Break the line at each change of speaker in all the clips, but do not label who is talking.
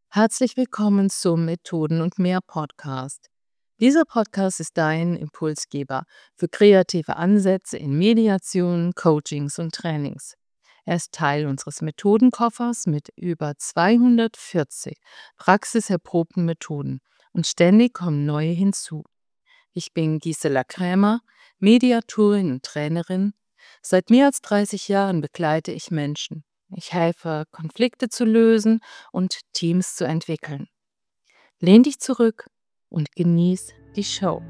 Herzlich willkommen zum Methoden und mehr Podcast. Dieser Podcast ist dein Impulsgeber für kreative Ansätze in Mediation, Coachings und Trainings. Er ist Teil unseres Methodenkoffers mit über 240 praxiserprobten Methoden und ständig kommen neue hinzu. Ich bin Gisela Krämer, Mediatorin und Trainerin. Seit mehr als 30 Jahren begleite ich Menschen. Ich helfe, Konflikte zu lösen und Teams zu entwickeln. Lehn dich zurück und genieß die Show.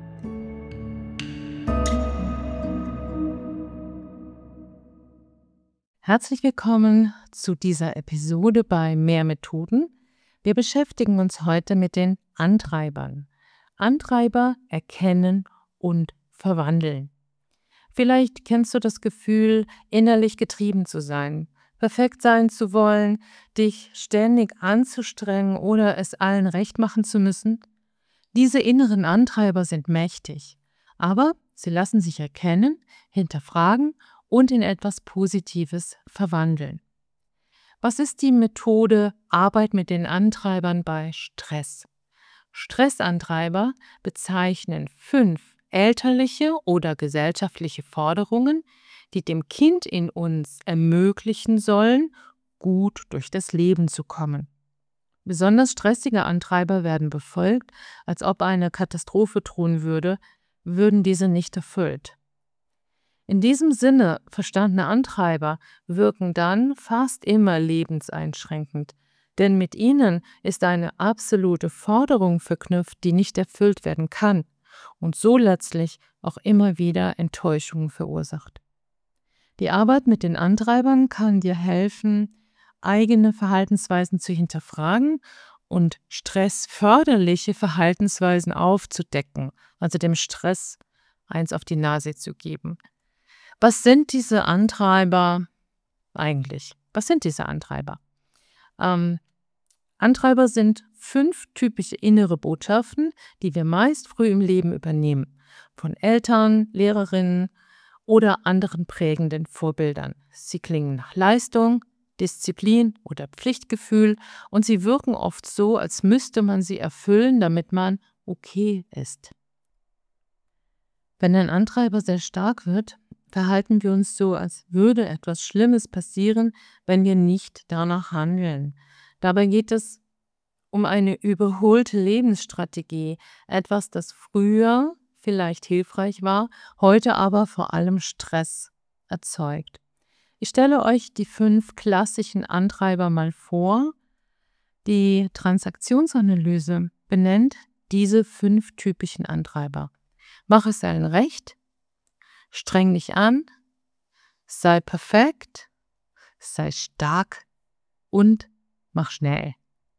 Herzlich willkommen zu dieser Episode bei Mehr Methoden. Wir beschäftigen uns heute mit den Antreibern. Antreiber erkennen und verwandeln. Vielleicht kennst du das Gefühl, innerlich getrieben zu sein, perfekt sein zu wollen, dich ständig anzustrengen oder es allen recht machen zu müssen. Diese inneren Antreiber sind mächtig, aber sie lassen sich erkennen, hinterfragen und in etwas Positives verwandeln. Was ist die Methode Arbeit mit den Antreibern bei Stress? Stressantreiber bezeichnen 5 elterliche oder gesellschaftliche Forderungen, die dem Kind in uns ermöglichen sollen, gut durch das Leben zu kommen. Besonders stressige Antreiber werden befolgt, als ob eine Katastrophe drohen würde, würden diese nicht erfüllt. In diesem Sinne verstandene Antreiber wirken dann fast immer lebenseinschränkend, denn mit ihnen ist eine absolute Forderung verknüpft, die nicht erfüllt werden kann und so letztlich auch immer wieder Enttäuschungen verursacht. Die Arbeit mit den Antreibern kann dir helfen, eigene Verhaltensweisen zu hinterfragen und stressförderliche Verhaltensweisen aufzudecken, also dem Stress eins auf die Nase zu geben. Was sind diese Antreiber eigentlich? Was sind diese Antreiber? Antreiber sind 5 typische innere Botschaften, die wir meist früh im Leben übernehmen, von Eltern, Lehrerinnen oder anderen prägenden Vorbildern. Sie klingen nach Leistung, Disziplin oder Pflichtgefühl und sie wirken oft so, als müsste man sie erfüllen, damit man okay ist. Wenn ein Antreiber sehr stark wird, verhalten wir uns so, als würde etwas Schlimmes passieren, wenn wir nicht danach handeln. Dabei geht es um eine überholte Lebensstrategie, etwas, das früher vielleicht hilfreich war, heute aber vor allem Stress erzeugt. Ich stelle euch die 5 klassischen Antreiber mal vor. Die Transaktionsanalyse benennt diese 5 typischen Antreiber. Mach es allen recht, streng dich an, sei perfekt, sei stark und mach schnell.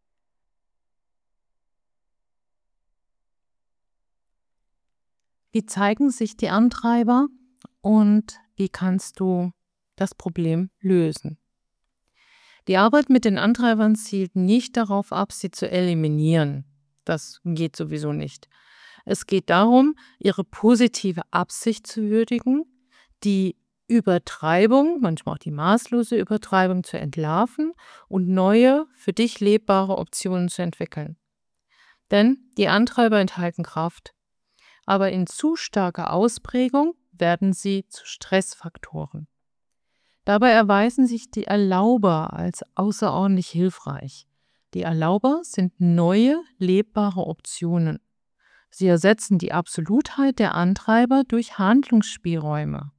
Wie zeigen sich die Antreiber und wie kannst du das Problem lösen? Die Arbeit mit den Antreibern zielt nicht darauf ab, sie zu eliminieren. Das geht sowieso nicht. Es geht darum, ihre positive Absicht zu würdigen, die Übertreibung, manchmal auch die maßlose Übertreibung zu entlarven und neue, für dich lebbare Optionen zu entwickeln. Denn die Antreiber enthalten Kraft, aber in zu starker Ausprägung werden sie zu Stressfaktoren. Dabei erweisen sich die Erlauber als außerordentlich hilfreich. Die Erlauber sind neue, lebbare Optionen. Sie ersetzen die Absolutheit der Antreiber durch Handlungsspielräume.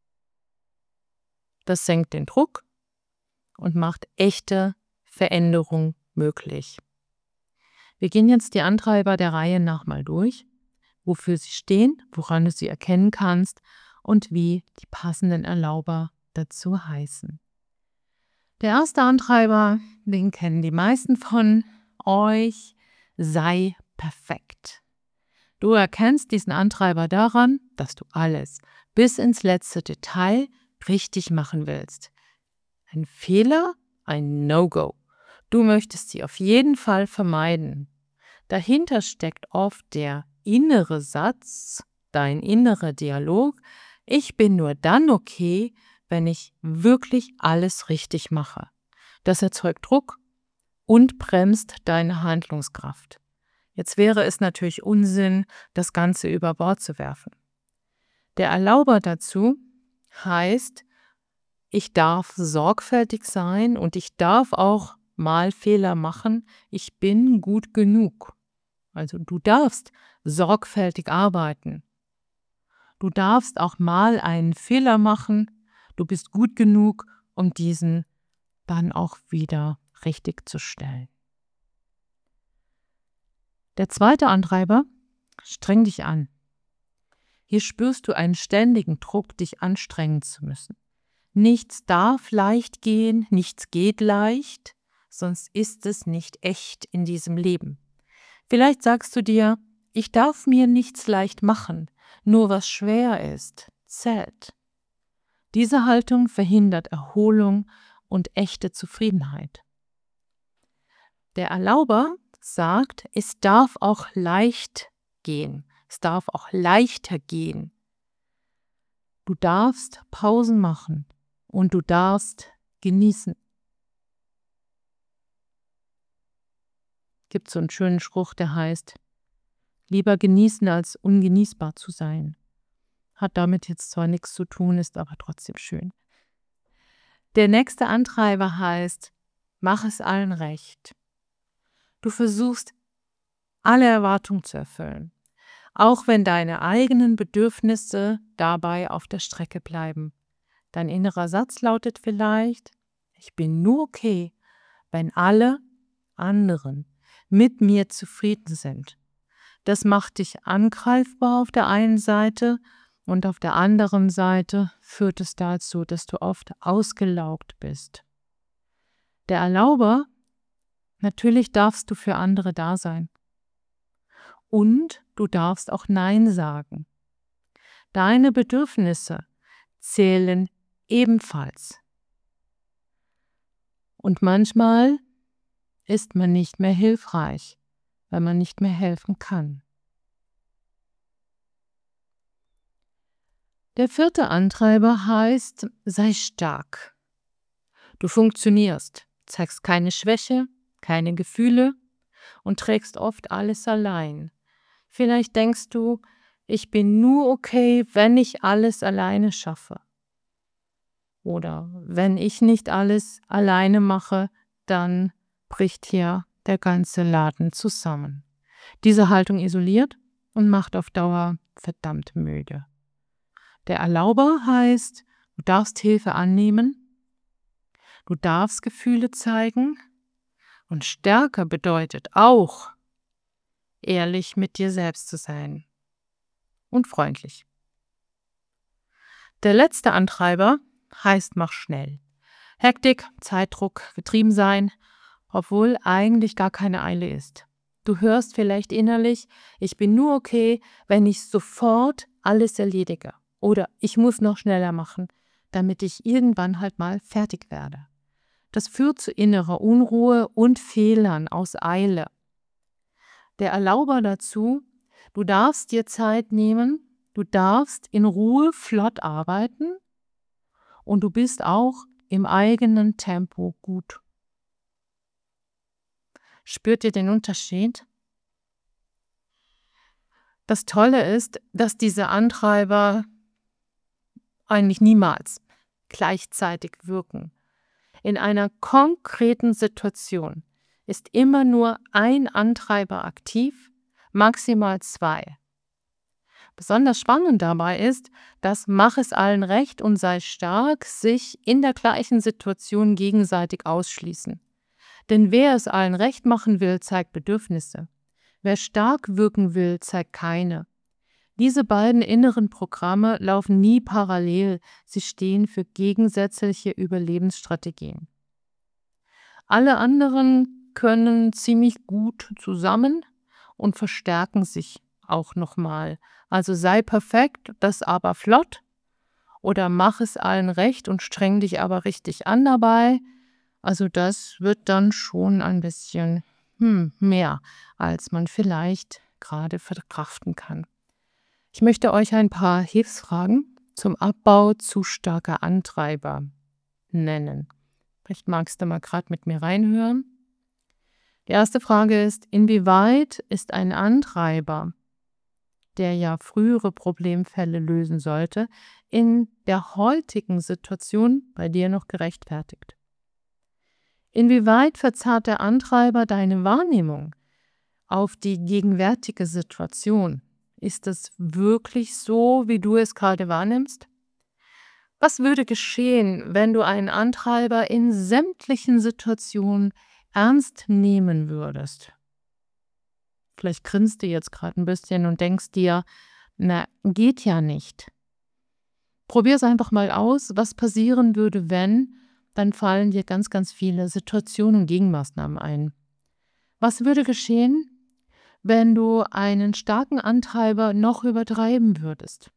Das senkt den Druck und macht echte Veränderung möglich. Wir gehen jetzt die Antreiber der Reihe nach mal durch, wofür sie stehen, woran du sie erkennen kannst und wie die passenden Erlauber dazu heißen. Der erste Antreiber, den kennen die meisten von euch, sei perfekt. Du erkennst diesen Antreiber daran, dass du alles bis ins letzte Detail richtig machen willst. Ein Fehler, ein No-Go. Du möchtest sie auf jeden Fall vermeiden. Dahinter steckt oft der innere Satz, dein innerer Dialog: Ich bin nur dann okay, wenn ich wirklich alles richtig mache. Das erzeugt Druck und bremst deine Handlungskraft. Jetzt wäre es natürlich Unsinn, das Ganze über Bord zu werfen. Der Erlauber dazu heißt, ich darf sorgfältig sein und ich darf auch mal Fehler machen. Ich bin gut genug. Also du darfst sorgfältig arbeiten. Du darfst auch mal einen Fehler machen. Du bist gut genug, um diesen dann auch wieder richtig zu stellen. Der zweite Antreiber, streng dich an. Hier spürst du einen ständigen Druck, dich anstrengen zu müssen. Nichts darf leicht gehen, nichts geht leicht, sonst ist es nicht echt in diesem Leben. Vielleicht sagst du dir, ich darf mir nichts leicht machen, nur was schwer ist, zählt. Diese Haltung verhindert Erholung und echte Zufriedenheit. Der Erlauber sagt, es darf auch leicht gehen, es darf auch leichter gehen. Du darfst Pausen machen und du darfst genießen. Gibt so einen schönen Spruch, der heißt, lieber genießen als ungenießbar zu sein. Hat damit jetzt zwar nichts zu tun, ist aber trotzdem schön. Der nächste Antreiber heißt, mach es allen recht. Du versuchst, alle Erwartungen zu erfüllen, auch wenn deine eigenen Bedürfnisse dabei auf der Strecke bleiben. Dein innerer Satz lautet vielleicht, ich bin nur okay, wenn alle anderen mit mir zufrieden sind. Das macht dich angreifbar auf der einen Seite und auf der anderen Seite führt es dazu, dass du oft ausgelaugt bist. Der Erlauber, natürlich darfst du für andere da sein. Und du darfst auch Nein sagen. Deine Bedürfnisse zählen ebenfalls. Und manchmal ist man nicht mehr hilfreich, weil man nicht mehr helfen kann. Der vierte Antreiber heißt, sei stark. Du funktionierst, zeigst keine Schwäche, keine Gefühle und trägst oft alles allein. Vielleicht denkst du, ich bin nur okay, wenn ich alles alleine schaffe. Oder wenn ich nicht alles alleine mache, dann bricht hier der ganze Laden zusammen. Diese Haltung isoliert und macht auf Dauer verdammt müde. Der Erlauber heißt, du darfst Hilfe annehmen, du darfst Gefühle zeigen und Stärke bedeutet auch, ehrlich mit dir selbst zu sein und freundlich. Der letzte Antreiber heißt, mach schnell. Hektik, Zeitdruck, getrieben sein, obwohl eigentlich gar keine Eile ist. Du hörst vielleicht innerlich, ich bin nur okay, wenn ich sofort alles erledige. Oder ich muss noch schneller machen, damit ich irgendwann halt mal fertig werde. Das führt zu innerer Unruhe und Fehlern aus Eile. Der Erlauber dazu, du darfst dir Zeit nehmen, du darfst in Ruhe flott arbeiten und du bist auch im eigenen Tempo gut. Spürt ihr den Unterschied? Das Tolle ist, dass diese Antreiber eigentlich niemals gleichzeitig wirken. In einer konkreten Situation ist immer nur ein Antreiber aktiv, maximal 2. Besonders spannend dabei ist, dass mach es allen recht und sei stark sich in der gleichen Situation gegenseitig ausschließen. Denn wer es allen recht machen will, zeigt Bedürfnisse. Wer stark wirken will, zeigt keine. Diese beiden inneren Programme laufen nie parallel, sie stehen für gegensätzliche Überlebensstrategien. Alle anderen können ziemlich gut zusammen und verstärken sich auch nochmal. Also sei perfekt, das aber flott oder mach es allen recht und streng dich aber richtig an dabei. Also das wird dann schon ein bisschen mehr, als man vielleicht gerade verkraften kann. Ich möchte euch ein paar Hilfsfragen zum Abbau zu starker Antreiber nennen. Vielleicht magst du mal gerade mit mir reinhören. Die erste Frage ist, inwieweit ist ein Antreiber, der ja frühere Problemfälle lösen sollte, in der heutigen Situation bei dir noch gerechtfertigt? Inwieweit verzerrt der Antreiber deine Wahrnehmung auf die gegenwärtige Situation? Ist es wirklich so, wie du es gerade wahrnimmst? Was würde geschehen, wenn du einen Antreiber in sämtlichen Situationen ernst nehmen würdest? Vielleicht grinst du jetzt gerade ein bisschen und denkst dir, na, geht ja nicht. Probier es einfach mal aus, was passieren würde, wenn, dann fallen dir ganz, ganz viele Situationen und Gegenmaßnahmen ein. Was würde geschehen, wenn du einen starken Antreiber noch übertreiben würdest?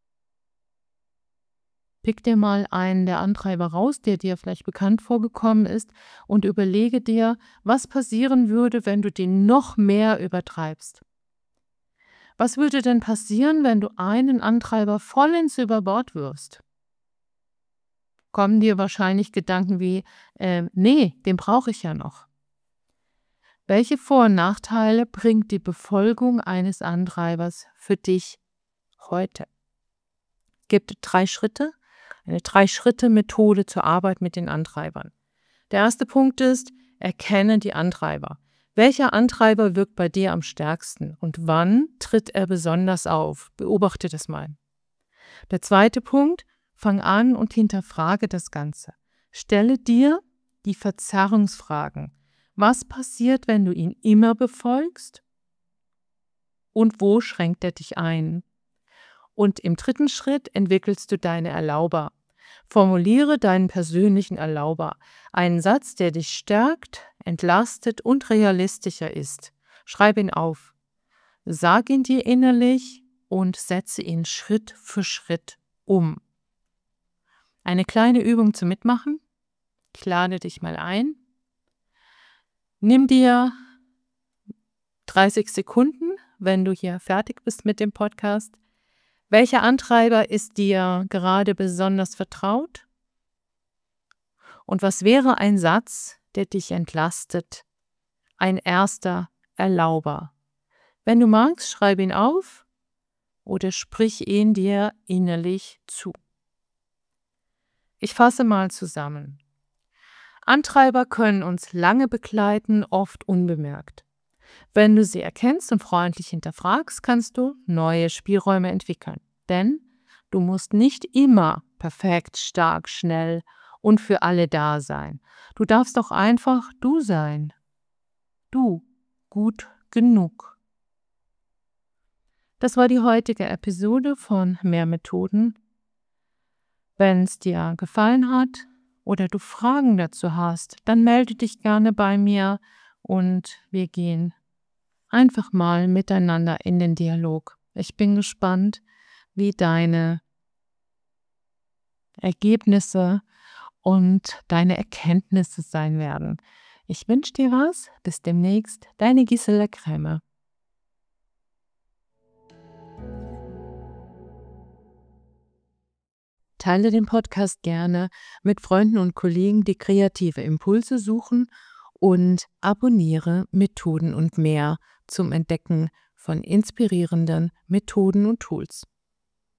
Pick dir mal einen der Antreiber raus, der dir vielleicht bekannt vorgekommen ist, und überlege dir, was passieren würde, wenn du den noch mehr übertreibst. Was würde denn passieren, wenn du einen Antreiber vollends über Bord wirfst? Kommen dir wahrscheinlich Gedanken wie, nee, den brauche ich ja noch. Welche Vor- und Nachteile bringt die Befolgung eines Antreibers für dich heute? Es gibt 3 Schritte, eine 3-Schritte-Methode zur Arbeit mit den Antreibern. Der erste Punkt ist, erkenne die Antreiber. Welcher Antreiber wirkt bei dir am stärksten und wann tritt er besonders auf? Beobachte das mal. Der zweite Punkt, fang an und hinterfrage das Ganze. Stelle dir die Verzerrungsfragen. Was passiert, wenn du ihn immer befolgst? Und wo schränkt er dich ein? Und im dritten Schritt entwickelst du deine Erlauber. Formuliere deinen persönlichen Erlauber. Einen Satz, der dich stärkt, entlastet und realistischer ist. Schreib ihn auf. Sag ihn dir innerlich und setze ihn Schritt für Schritt um. Eine kleine Übung zum Mitmachen. Ich lade dich mal ein. Nimm dir 30 Sekunden, wenn du hier fertig bist mit dem Podcast. Welcher Antreiber ist dir gerade besonders vertraut? Und was wäre ein Satz, der dich entlastet? Ein erster Erlauber. Wenn du magst, schreib ihn auf oder sprich ihn dir innerlich zu. Ich fasse mal zusammen. Antreiber können uns lange begleiten, oft unbemerkt. Wenn du sie erkennst und freundlich hinterfragst, kannst du neue Spielräume entwickeln. Denn du musst nicht immer perfekt, stark, schnell und für alle da sein. Du darfst auch einfach du sein. Du, gut genug. Das war die heutige Episode von Mehr Methoden. Wenn es dir gefallen hat oder du Fragen dazu hast, dann melde dich gerne bei mir und wir gehen einfach mal miteinander in den Dialog. Ich bin gespannt, wie deine Ergebnisse und deine Erkenntnisse sein werden. Ich wünsche dir was. Bis demnächst. Deine Gisela Krämer. Teile den Podcast gerne mit Freunden und Kollegen, die kreative Impulse suchen, und abonniere Methoden und mehr zum Entdecken von inspirierenden Methoden und Tools.